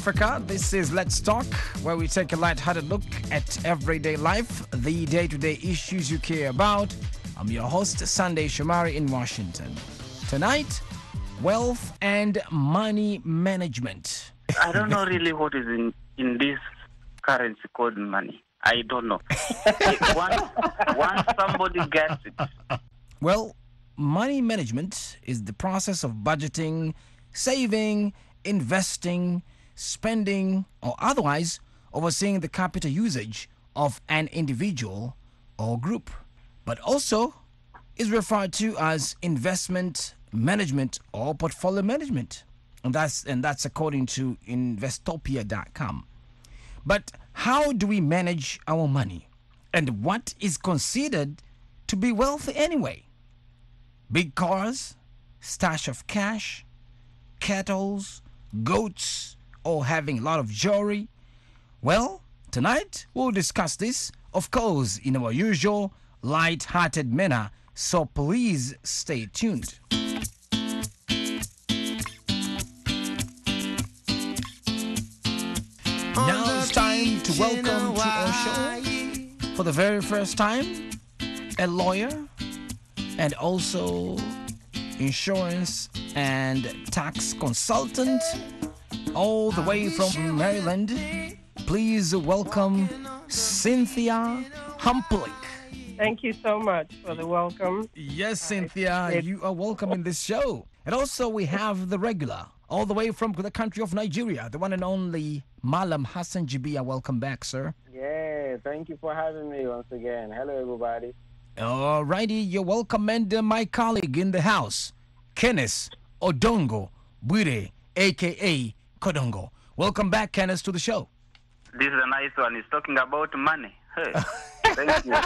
Africa. This is Let's Talk, where we take a light-hearted look at everyday life, the day-to-day issues you care about. I'm your host, Sunday Shomari in Washington. Tonight, wealth and money management. I don't know really what is in this currency called money. I don't know. once somebody gets it. Well, money management is the process of budgeting, saving, investing, spending, or otherwise overseeing the capital usage of an individual or group, but also is referred to as investment management or portfolio management. And that's according to Investopia.com. But how do we manage our money? And what is considered to be wealthy anyway? Big cars, stash of cash, cattle, goats, or having a lot of jewelry? Well, tonight we'll discuss this, of course, in our usual light-hearted manner, so please stay tuned. Now it's time to welcome to our show, for the very first time, a lawyer and also insurance and tax consultant, all the way from Maryland. Please welcome Cynthia Humplick. Thank you so much for the welcome. Yes, Cynthia, you are welcome in this show. And also we have the regular, all the way from the country of Nigeria, the one and only Malam Hassan Jibia. Welcome back, sir. Yeah, thank you for having me once again. Hello, everybody. Alrighty, you're welcome. And my colleague in the house, Kenneth Odongo Bwire, a.k.a. Kodongo. Welcome back, Kenneth, to the show. This is a nice one. He's talking about money. Hey, thank you.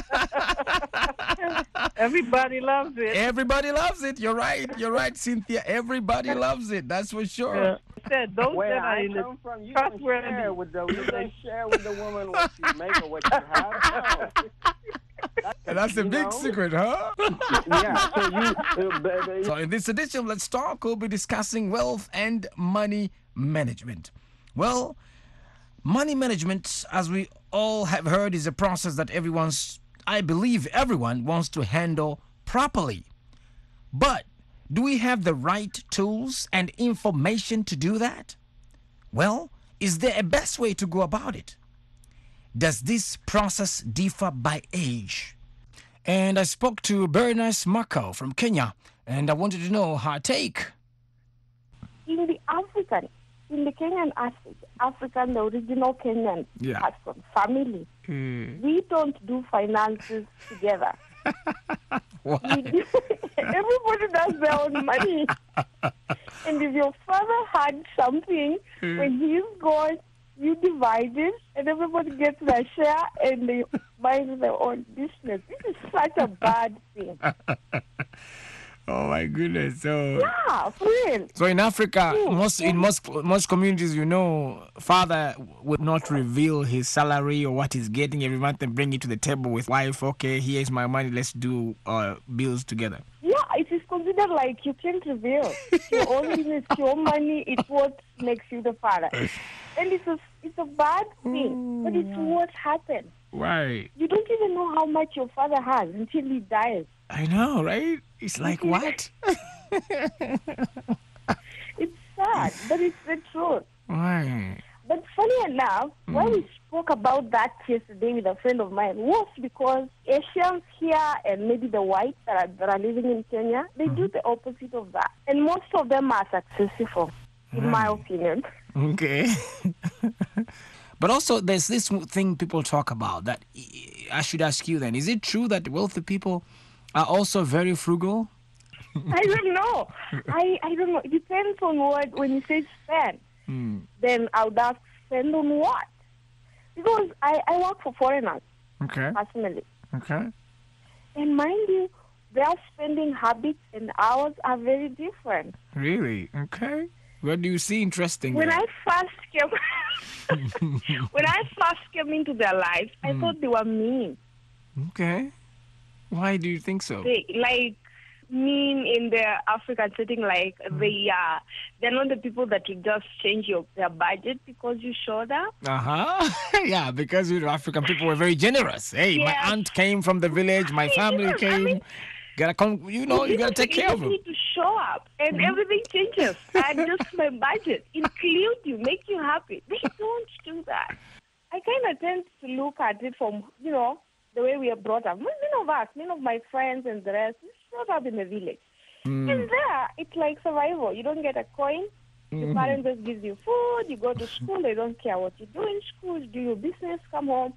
Everybody loves it. Everybody loves it. You're right, Cynthia. Everybody loves it. That's for sure. I said those Where that are I in the come from, you trustworthy. don't share with the woman what you make or what you have. No. That's a big secret, huh? Yeah, So in this edition, Let's Talk, we'll be discussing wealth and money management. Well, money management, as we all have heard, is a process that I believe everyone wants to handle properly. But do we have the right tools and information to do that? Well, is there a best way to go about it? Does this process differ by age? And I spoke to Bernice Mako from Kenya, and I wanted to know her take. In the Kenyan African, the original Kenyan person, family, we don't do finances together. Everybody does their own money. And if your father had something, when he's gone, you divide it, and everybody gets their share, and they mind their own business. This is such a bad thing. Oh my goodness! So yeah, for real. So in Africa, most communities, father would not reveal his salary or what he's getting every month and bring it to the table with wife. Okay, here's my money. Let's do bills together. Yeah, it is considered like you can't reveal. It's your own business, your money. It's what makes you the father, and it's a bad thing, but it's what happens. Right. You don't even know how much your father has until he dies. I know, right? It's like, what? It's sad, but it's the truth. Right. But funny enough, when we spoke about that yesterday with a friend of mine, was because Asians here and maybe the whites that are living in Kenya, they do the opposite of that. And most of them are successful, in my opinion. Okay. But also, there's this thing people talk about that I should ask you then. Is it true that wealthy people are also very frugal? I don't know. I don't know. It depends on what, when you say spend, then I would ask spend on what? Because I work for foreigners, personally. Okay. And mind you, their spending habits and ours are very different. Really? Okay. What do you see interesting When there? I first came into their lives, I thought they were mean. Okay. Why do you think so? mean in the African setting, like they're not the people that will just change their budget because you showed up. Yeah, because African people were very generous. Hey, my Yes. aunt came from the village. My family I came. mean, Gotta come. You gotta take care of You them. need to show up, and everything changes. Adjust my budget, include you, make you happy. They don't do that. I kind of tend to look at it from, the way we are brought up. Many of my friends and the rest, we brought up in the village. And there, it's like survival. You don't get a coin. Your parents just give you food. You go to school. They don't care what you do in school. Do your business, come home.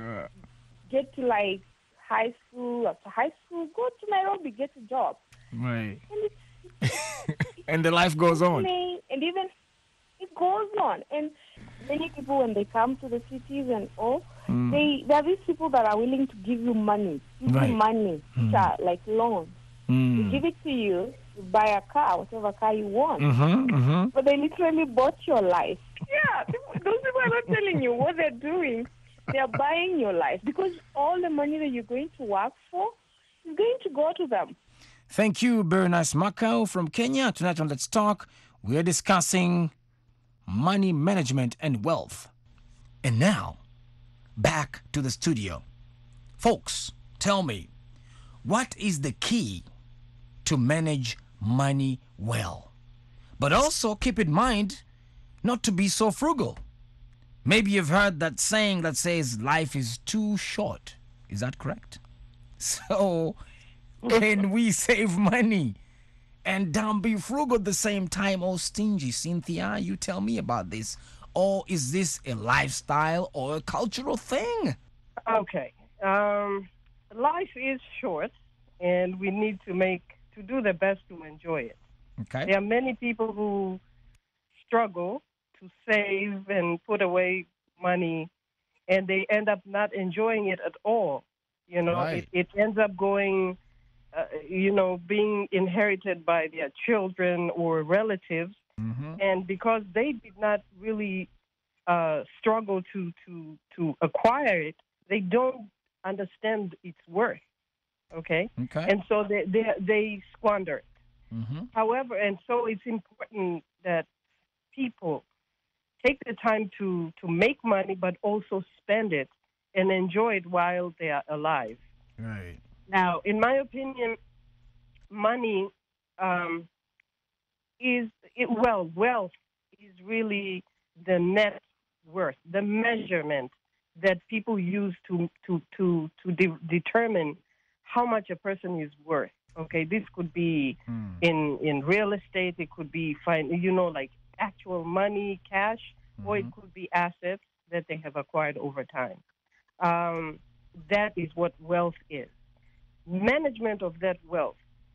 Get to like high school. After high school, go to Nairobi, get a job. Right. And And the life goes on. and even it goes on. And many people, when they come to the cities and all, there are these people that are willing to give you money, which are like loans. They give it to you to buy a car, whatever car you want. But they literally bought your life. Yeah, those people are not telling you what they're doing. They are buying your life because all the money that you're going to work for is going to go to them. Thank you, Bernice Macau from Kenya. Tonight on Let's Talk, we are discussing money management and wealth. And now, back to the studio. Folks, tell me, what is the key to manage money well? But also keep in mind not to be so frugal. Maybe you've heard that saying that says life is too short. Is that correct? So, can we save money and don't be frugal at the same time or stingy? Cynthia, you tell me about this. Or is this a lifestyle or a cultural thing? Okay. Life is short, and we need to do the best to enjoy it. Okay. There are many people who struggle to save and put away money, and they end up not enjoying it at all. Right. It ends up going, being inherited by their children or relatives. And because they did not really struggle to acquire it, they don't understand its worth. Okay? And so they squander it. However, and so it's important that people take the time to make money, but also spend it and enjoy it while they are alive. Right. Now, in my opinion, money wealth is really the net worth, the measurement that people use to determine how much a person is worth. Okay, this could be in real estate, it could be like actual money, cash, or it could be assets that they have acquired over time. That is what wealth is. Management of that wealth,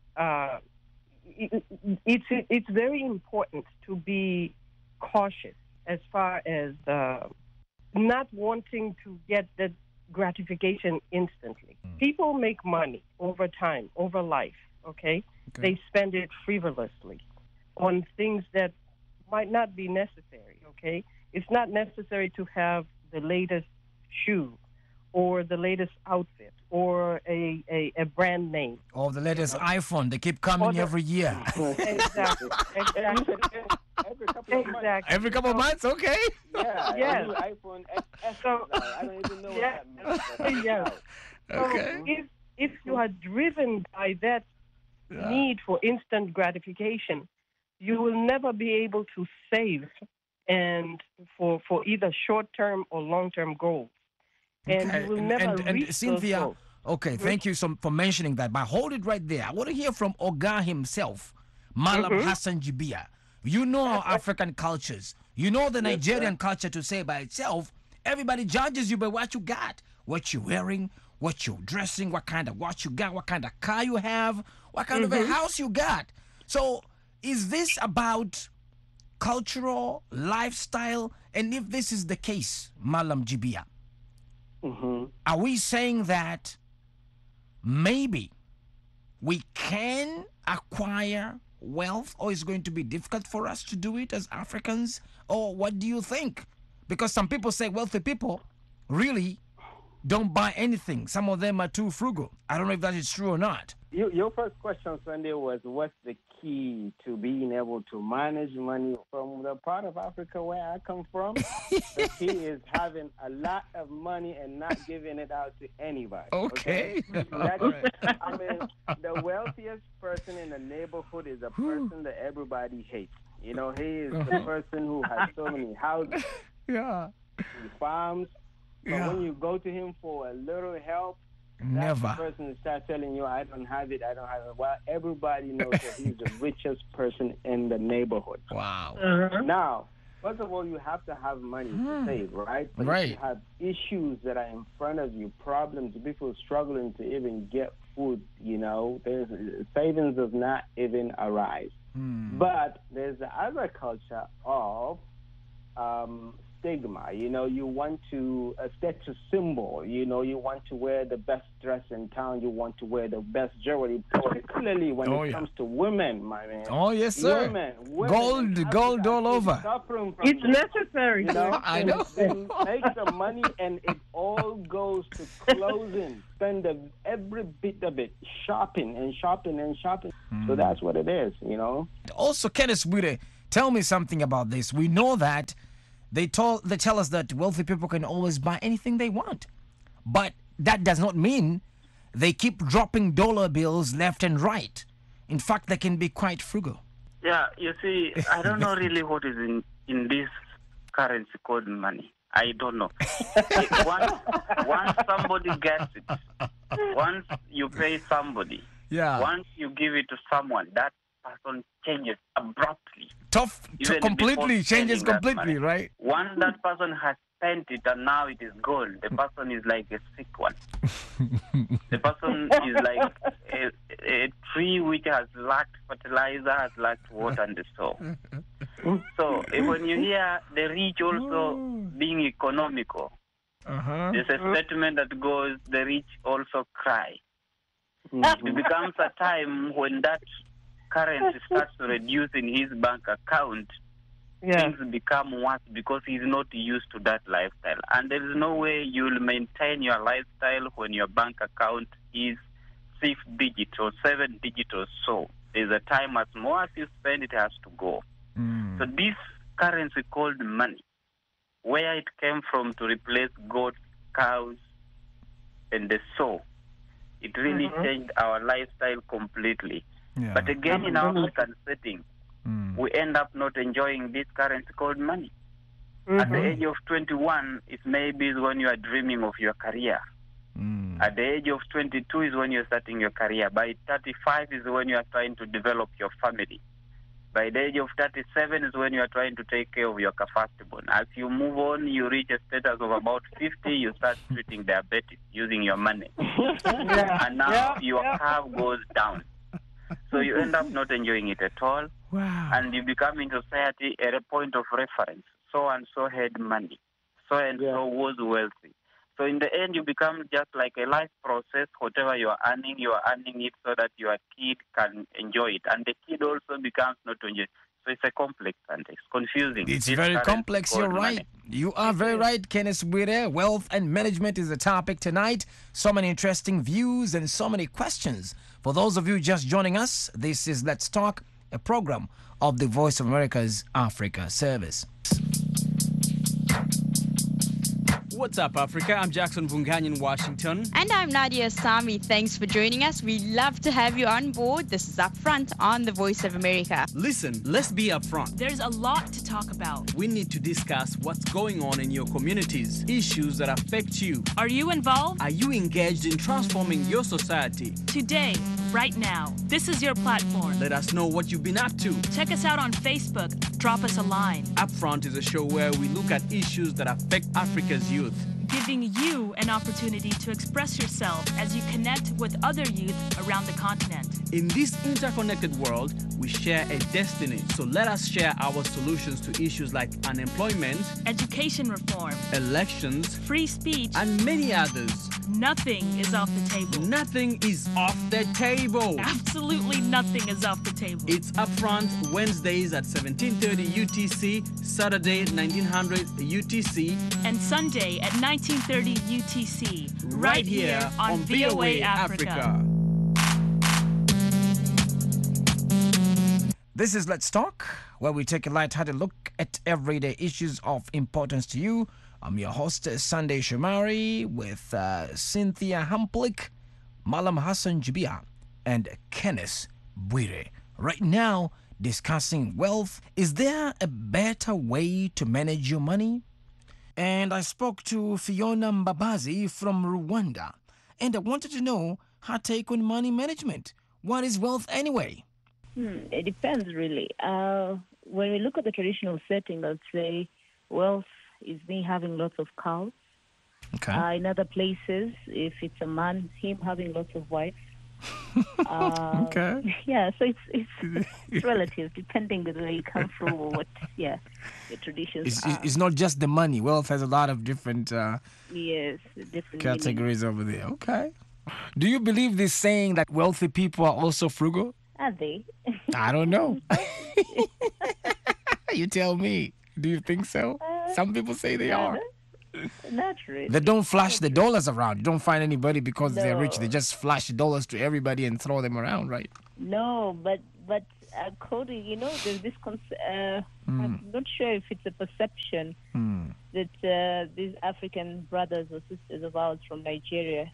it's very important to be cautious as far as not wanting to get that gratification instantly. People make money over time, over life, okay? They spend it frivolously on things that might not be necessary, okay? It's not necessary to have the latest shoe or the latest outfit or a brand name. Or the latest iPhone. They keep coming every year. Exactly. Every couple of months. Every couple of months, okay. Yeah, Yes. new iPhone XS. So- I don't even know what that means. but- Yes. Okay. So if you are driven by that need for instant gratification, you will never be able to save and for either short-term or long-term goals. And Okay. you will never reach those Cynthia, goals. okay, thank you for mentioning that. But hold it right there. I want to hear from Oga himself, Malam Hassan Jibia. You know our African cultures. You know the Nigerian culture to say by itself. Everybody judges you by what you got, what you're wearing, what you're dressing, what kind of watch you got, what kind of car you have, what kind of a house you got. So is this about cultural lifestyle? And if this is the case, Malam Jibia, are we saying that maybe we can acquire wealth, or it's going to be difficult for us to do it as Africans? Or what do you think? Because some people say wealthy people really don't buy anything. Some of them are too frugal. I don't know if that is true or not. Your first question, Sunday, was what's the key to being able to manage money from the part of Africa where I come from? The key is having a lot of money and not giving it out to anybody. Okay. I mean, the wealthiest person in the neighborhood is a person that everybody hates. You know, he is the person who has so many houses, farms. But when you go to him for a little help, never. That's the person who starts telling you, I don't have it. Well, everybody knows that he's the richest person in the neighborhood. Wow. Now, first of all, you have to have money to save, right? But if you have issues that are in front of you, problems, people struggling to even get food, you know, savings does not even arise. But there's the other culture of stigma. You know, you want to a status symbol. You know, you want to wear the best dress in town. You want to wear the best jewelry, particularly when it comes to women, my man. Oh, yes, sir. Women gold all over. It's necessary. You know, I know. They make the money and it all goes to clothing. Spend every bit of it, shopping and shopping and shopping. So that's what it is, you know. Also, Kenneth Bwire, tell me something about this. We know that they tell us that wealthy people can always buy anything they want. But that does not mean they keep dropping dollar bills left and right. In fact, they can be quite frugal. Yeah, you see, I don't know really what is in this currency called money. I don't know. Once somebody gets it, once you pay somebody, once you give it to someone, that person changes abruptly. Completely changes completely, right? Once that person has spent it and now it is gone, the person is like a sick one. The person is like a tree which has lacked fertilizer, has lacked water and so. So when you hear the rich also being economical, there's a statement that goes, the rich also cry. It becomes a time when that currency starts to reduce in his bank account, things become worse because he's not used to that lifestyle. And there is no way you'll maintain your lifestyle when your bank account is 6 digits or 7 digits or so. There's a time as more as you spend, it has to go. So this currency called money, where it came from to replace goats, cows, and the sow, it really changed our lifestyle completely. But again, in our African setting, we end up not enjoying this currency called money. At the age of 21, it maybe is when you are dreaming of your career. At the age of 22 is when you're starting your career. By 35 is when you are trying to develop your family. By the age of 37 is when you are trying to take care of your firstborn. As you move on, you reach a status of about 50, you start treating diabetes using your money. And now your curve goes down. So you end up not enjoying it at all. Wow. And you become in society at a point of reference. So and so had money. So and so was wealthy. So in the end, you become just like a life process. Whatever you are earning it so that your kid can enjoy it. And the kid also becomes not to enjoy it. So it's a complex and it's confusing. It's very complex. You're right. Money. You are very right, Kenneth Bwire. Wealth and management is the topic tonight. So many interesting views and so many questions. For those of you just joining us, this is Let's Talk, a program of the Voice of America's Africa Service. What's up, Africa? I'm Jackson Vunganyi in Washington. And I'm Nadia Sami. Thanks for joining us. We love to have you on board. This is Upfront on the Voice of America. Listen, let's be upfront. There's a lot to talk about. We need to discuss what's going on in your communities, issues that affect you. Are you involved? Are you engaged in transforming your society? Today, right now, this is your platform. Let us know what you've been up to. Check us out on Facebook. Drop us a line. Upfront is a show where we look at issues that affect Africa's youth, giving you an opportunity to express yourself as you connect with other youth around the continent. In this interconnected world, we share a destiny. So let us share our solutions to issues like unemployment, education reform, elections, free speech, and many others. nothing is off the table. Nothing is off the table. Absolutely nothing is off the table. It's Upfront Wednesdays at 17:30 UTC, Saturday 1900 UTC, and Sunday at 19:30 UTC, right here on VOA Africa. This is Let's Talk, where we take a light-hearted look at everyday issues of importance to you. I'm your host, Sunday Shomari, with Cynthia Hamplick, Malam Hassan Jibia, and Kenneth Bwire. Right now, discussing wealth. Is there a better way to manage your money? And I spoke to Fiona Mbabazi from Rwanda, and I wanted to know her take on money management. What is wealth anyway? It depends, really. When we look at the traditional setting, I'd say wealth is me having lots of cows. Okay. In other places, if it's a man, him having lots of wives. Okay. Yeah, so it's relative, depending on where you come from or what, the traditions are. It's not just the money. Wealth has a lot of different Yes, different categories over there. Okay. Do you believe this saying that wealthy people are also frugal? Are they? I don't know. You tell me. Do you think so? Some people say they are. Not really. They don't flash the dollars around. You don't find anybody because they're rich. They just flash dollars to everybody and throw them around, right? No, but according, there's this concept. I'm not sure if it's a perception that these African brothers or sisters of ours from Nigeria,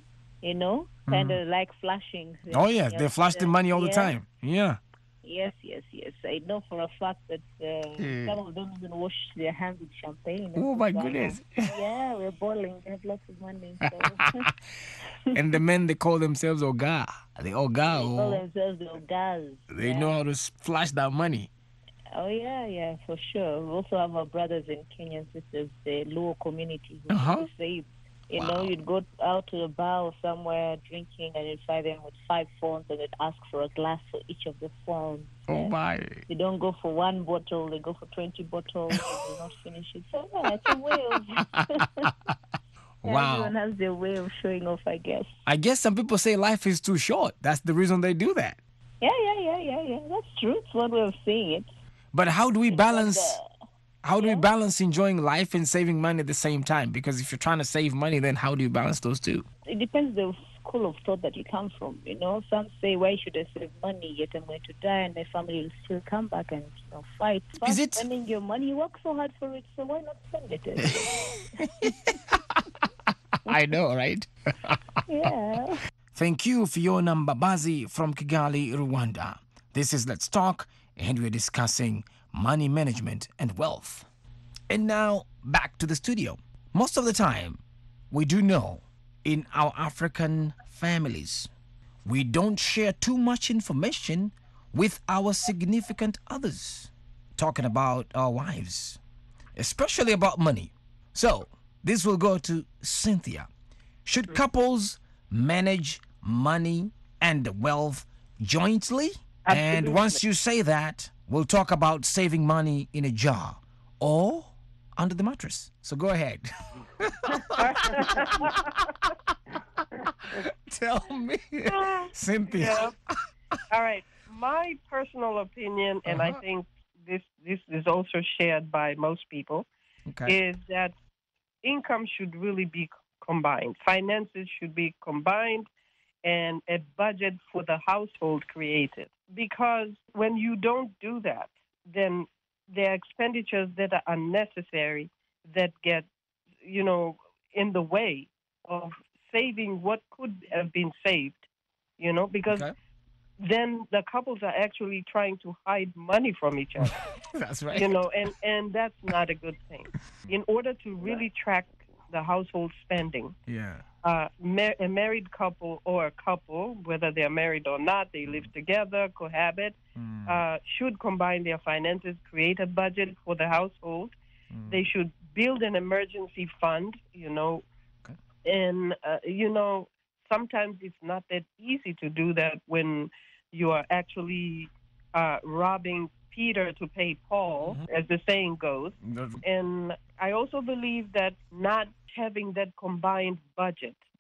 kind of like flashing. Oh, yes. They flash the money all the time. Yeah. Yes. I know for a fact that some of them even wash their hands with champagne. Oh, my goodness. Yeah, we're boiling. They have lots of money. So. And the men, they call themselves Oga. They call themselves the Ogas. They know how to flash that money. Oh, yeah, for sure. We also have our brothers in Kenya and sisters, the Luo community. Who save. You'd go out to a bar or somewhere drinking and you'd find them with 5 phones and they'd ask for a glass for each of the phones. Oh, my. They don't go for 1 bottle, they go for 20 bottles and they not finish it. So, it's a way of... Wow. Everyone has their way of showing off, I guess. I guess some people say life is too short. That's the reason they do that. Yeah. That's true. It's one way of seeing it. But how do we balance... How do we balance enjoying life and saving money at the same time? Because if you're trying to save money, then how do you balance those two? It depends the school of thought that you come from. Some say, why should I save money? Yet I'm going to die and my family will still come back and fight. Is it? Spending your money, you work so hard for it, so why not spend it? I know, right? Yeah. Thank you, Fiona Mbabazi from Kigali, Rwanda. This is Let's Talk, and we're discussing money management and wealth. And now, back to the studio. Most of the time, we do know in our African families, we don't share too much information with our significant others, talking about our wives, especially about money. So, this will go to Cynthia. Should couples manage money and wealth jointly? Absolutely. And once you say that, we'll talk about saving money in a jar or under the mattress. So go ahead. Tell me, Cynthia. Yeah. All right. My personal opinion, and I think this is also shared by most people, is that income should really be combined. Finances should be combined and a budget for the household created. Because when you don't do that, then there are expenditures that are unnecessary that get, in the way of saving what could have been saved, because then the couples are actually trying to hide money from each other. That's right. And that's not a good thing. In order to really track the household spending, a married couple or a couple, whether they're married or not, they live together, cohabit, should combine their finances, create a budget for the household. They should build an emergency fund, and, sometimes it's not that easy to do that when you are actually robbing Peter to pay Paul, as the saying goes. And I also believe that not having that combined budget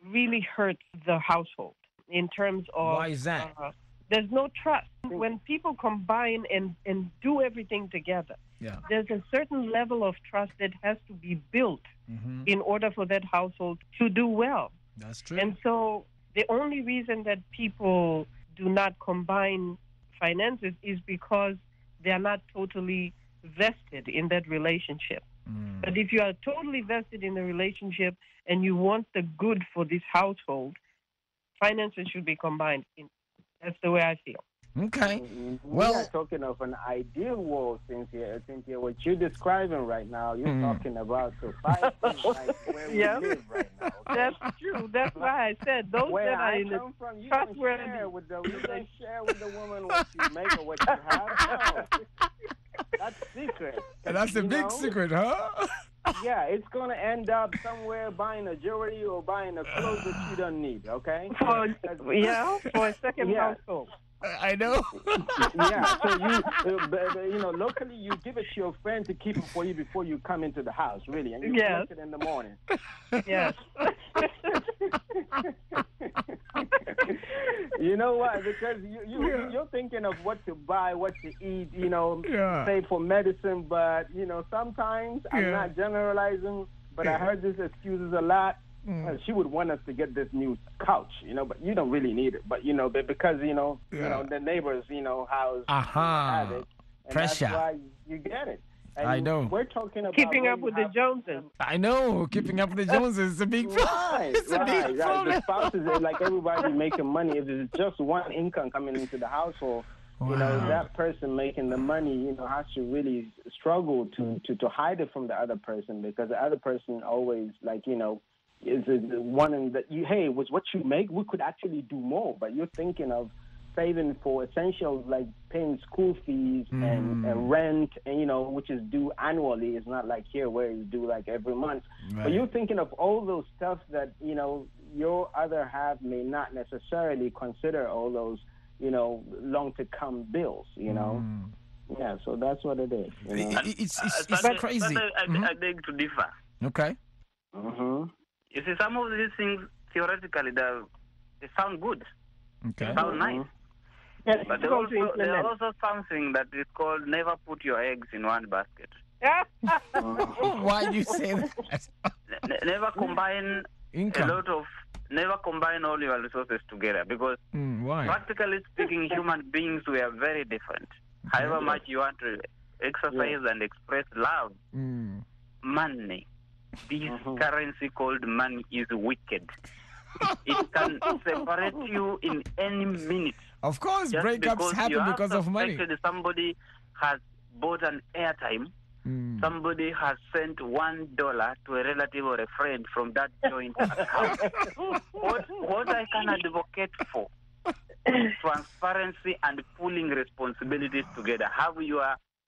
really hurts the household in terms of... Why is that? There's no trust. When people combine and do everything together, there's a certain level of trust that has to be built in order for that household to do well. That's true. And so the only reason that people do not combine finances is because they are not totally vested in that relationship. But if you are totally vested in the relationship and you want the good for this household, finances should be combined. That's the way I feel. Okay. We are talking of an ideal world, Cynthia. What you're describing right now, you're talking about society like where we live right now. Okay? That's true. That's why I said those where that are I in the come from, you trustworthy. don't share with the woman what you make or what you have. No. That's secret. That's a big secret, huh? Yeah, it's going to end up somewhere buying a jewelry or buying a clothes that you don't need, okay? For a second household. I know. Yeah, so you locally you give it to your friend to keep it for you before you come into the house, really, and you collect it in the morning. Yes. You know why? Because you're thinking of what to buy, what to eat, say for medicine, but, sometimes, I'm not generalizing, but I heard these excuses a lot. She would want us to get this new couch, but you don't really need it. But, because, the neighbors, house have it. And Pressure. That's why you get it. And I know. We're talking about keeping up with the Joneses. I know. Keeping up with the Joneses is a big problem. Right. The spouses are like everybody making money. If it's just one income coming into the household, that person making the money, has to really struggle to hide it from the other person, because the other person always is one that hey, with what you make, we could actually do more. But you're thinking of saving for essentials like paying school fees and rent, and which is due annually. It's not like here where it's due like every month. Right. But you're thinking of all those stuff that your other half may not necessarily consider all those long to come bills. Yeah, so that's what it is. It's crazy. I beg to differ. Okay. You see, some of these things theoretically they sound good. Okay. They sound nice. Yes, but there's also something that is called never put your eggs in one basket. Why do you say that? Never combine never combine all your resources together, because why? Practically speaking, human beings we are very different. However much you want to exercise and express love, money, this currency called money is wicked. It can separate you in any minute. Of course, breakups happen because of money. Somebody has bought an airtime. Somebody has sent $1 to a relative or a friend from that joint account. What I can advocate for is transparency and pooling responsibilities together. Have your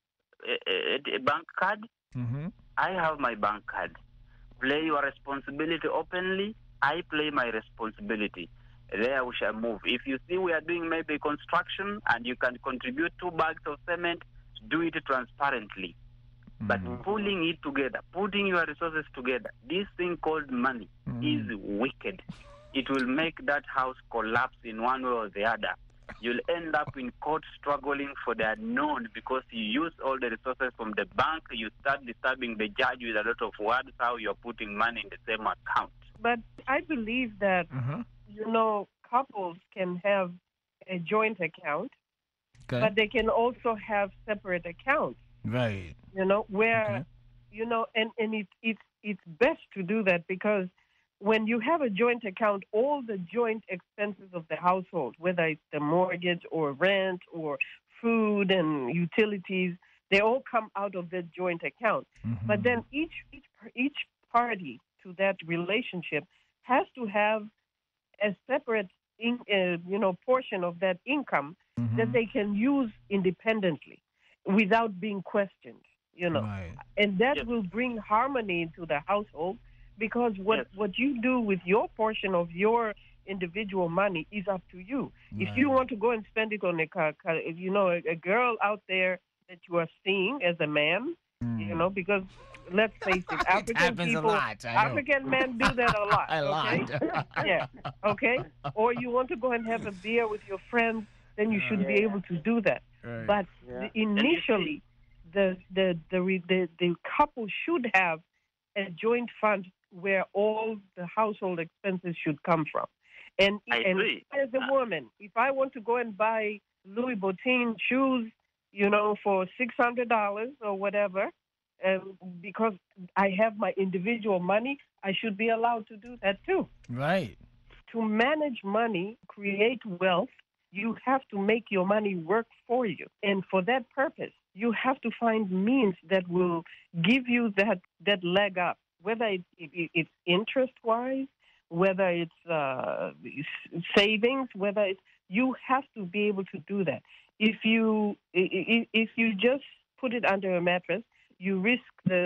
a bank card? I have my bank card. Play your responsibility openly. I play my responsibility. There we shall move. If you see we are doing maybe construction and you can contribute 2 bags of cement, do it transparently. But pulling it together, putting your resources together, this thing called money is wicked. It will make that house collapse in one way or the other. You'll end up in court struggling for the unknown because you use all the resources from the bank. You start disturbing the judge with a lot of words how you're putting money in the same account. But I believe that, couples can have a joint account, but they can also have separate accounts. Right. Where, and it's best to do that, because when you have a joint account, all the joint expenses of the household, whether it's the mortgage or rent or food and utilities, they all come out of that joint account. But then each party to that relationship has to have a separate, portion of that income that they can use independently without being questioned. Right. And that will bring harmony into the household, because what you do with your portion of your individual money is up to you. Right. If you want to go and spend it on a girl out there that you are seeing as a man, because let's face it, African happens people, a lot. African men do that a lot. A lot. Yeah. Okay. Or you want to go and have a beer with your friends, then you should be able to do that. Right. But initially, the couple should have a joint fund where all the household expenses should come from. And as a woman, if I want to go and buy Louis Vuitton shoes, for $600 or whatever, because I have my individual money, I should be allowed to do that too. Right. To manage money, create wealth, you have to make your money work for you. And for that purpose, you have to find means that will give you that leg up, whether it's interest-wise, whether it's savings, you have to be able to do that. If you just put it under a mattress, you risk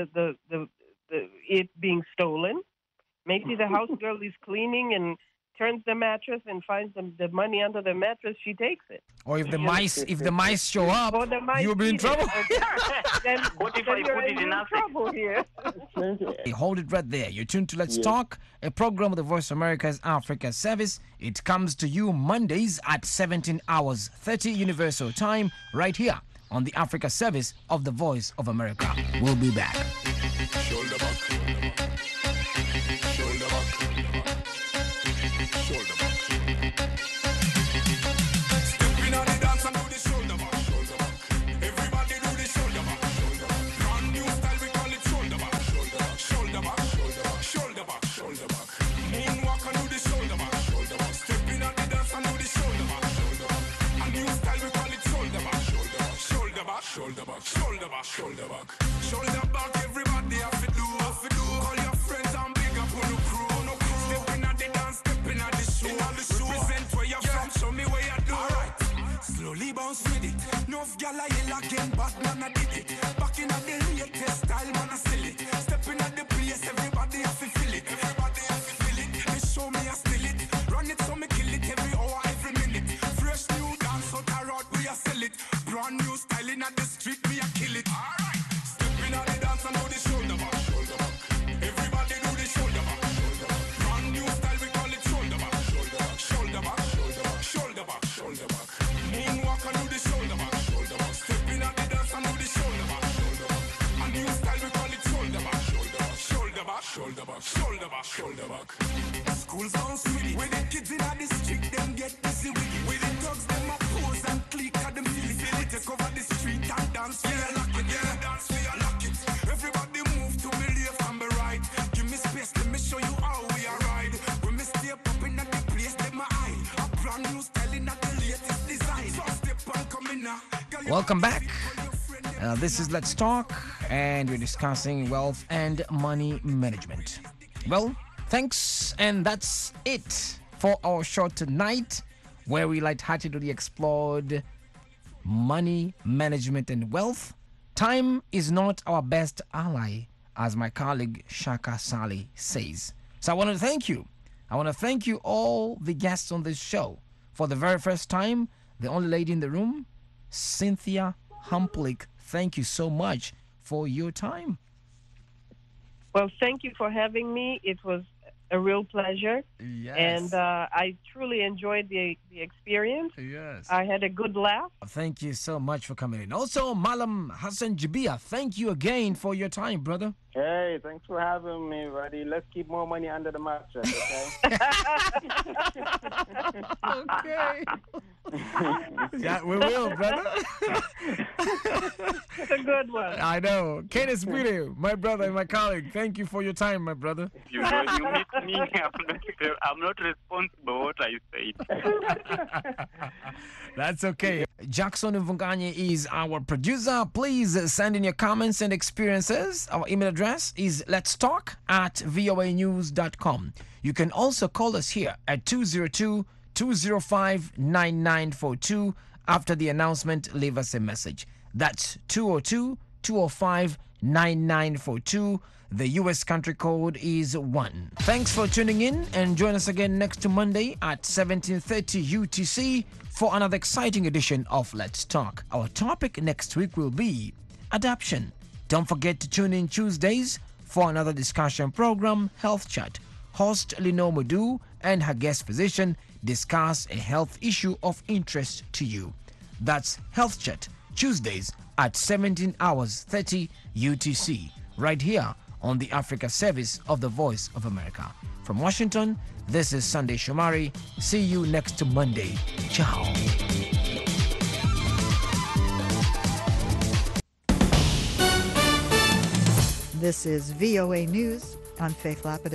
it being stolen. Maybe the house girl is cleaning and turns the mattress and finds the money under the mattress. She takes it. Or if the mice show up, you'll be in trouble. Then you're in trouble here. Hold it right there. You're tuned to Let's Talk, a program of the Voice of America's Africa Service. It comes to you Mondays at 17 hours 30 Universal Time, right here on the Africa Service of the Voice of America. We'll be back. Shoulder back. Shoulder back. Shoulder back. Step in on the dance and do the shoulder back. Shoulder back. Everybody do the shoulder back. Shoulder back. Brand new style, we call it shoulder back. Shoulder back. Shoulder back. Shoulder back. Shoulder back. Shoulder back. Moonwalk and do the shoulder back. Shoulder back. Step in on the dance and do the shoulder back. Shoulder back. A new style, we call it shoulder back. Shoulder back. Shoulder back. Shoulder back. Shoulder back. Shoulder back. Shoulder back. Everybody have to do. Call your friends and big up on the crew. Stepping at the dance, stepping at the show. Represent where you're from, show me where you do. Alright, slowly bounce with it. Enough gyal a yell again, bad man a did it. Back in at the latest style, man a still it. Stepping at the place, everybody have to feel it. Everybody have to feel it. They show me I still it. Run it so me kill it every hour, every minute. Fresh new dance out the road, we a sell it. Brand new styling at the street, me a kill it. Alright, stepping at the dance and do the shoulder back. Shoulder back. Everybody do the shoulder back. Shoulder back. Brand new style, we call it shoulder back. Shoulder back. Shoulder back. Shoulder back. Shoulder back. Shoulder back. Moonwalk and do the shoulder back. Shoulder back. Stepping at the dance and do the shoulder back. Shoulder back. A new style, we call it shoulder back. Shoulder back. Shoulder back. Shoulder back. Shoulder back. Shoulder back. Schools bounce with it. When the kids in the street, them get busy with it. With the dogs, them a pose and click at them feel it. Take over the street and dance. Yeah, lock it. Yeah, dance. Yeah, lock it. Everybody move to me left and me right. Give me space, let me show you how we are ride. When me stay popping at the place, let my eye. A brand new styling at the latest design. So step on coming now. Welcome back. This is Let's Talk, and we're discussing wealth and money management. Well, thanks, and that's it for our show tonight, where we lightheartedly explored money management and wealth. Time is not our best ally, as my colleague Shaka Sali says. So I want to thank you. I want to thank you all the guests on this show. For the very first time, the only lady in the room, Cynthia Humplick. Thank you so much for your time. Well, thank you for having me. It was a real pleasure. Yes. And I truly enjoyed the experience. Yes. I had a good laugh. Thank you so much for coming in. Also, Malam Hassan Jabia, thank you again for your time, brother. Hey, thanks for having me, buddy. Let's keep more money under the mattress, okay? Okay. Yeah, we will, brother. It's a good one. I know. Kenneth Bide, my brother and my colleague, thank you for your time, my brother. You know, you meet me, I'm not responsible for what I said. That's okay. Jackson Mvunganye is our producer. Please send in your comments and experiences. Our email address is letstalk@voanews.com. You can also call us here at 202-205-9942. After the announcement, leave us a message. That's 202-205-9942. The U.S. country code is 1. Thanks for tuning in, and join us again next Monday at 17:30 UTC for another exciting edition of Let's Talk. Our topic next week will be adoption. Don't forget to tune in Tuesdays for another discussion program, Health Chat. Host Lenore Modu and her guest physician discuss a health issue of interest to you. That's Health Chat, Tuesdays at 17 hours 30 UTC, right here on the Africa service of the Voice of America. From Washington, this is Sunday Shomari. See you next Monday. Ciao. This is VOA News. I'm Faith Lapidus.